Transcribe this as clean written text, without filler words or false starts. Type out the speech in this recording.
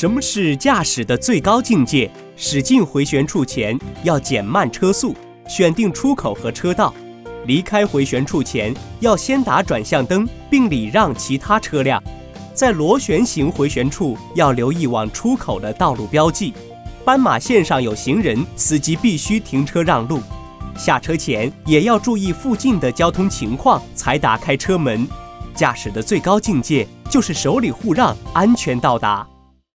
什么是驾驶的最高境界？驶进回旋处前要减慢车速，选定出口和车道。离开回旋处前要先打转向灯，并礼让其他车辆。在螺旋形回旋处要留意往出口的道路标记。斑马线上有行人，司机必须停车让路。下车前也要注意附近的交通情况，才打开车门。驾驶的最高境界就是手里互让，安全到达。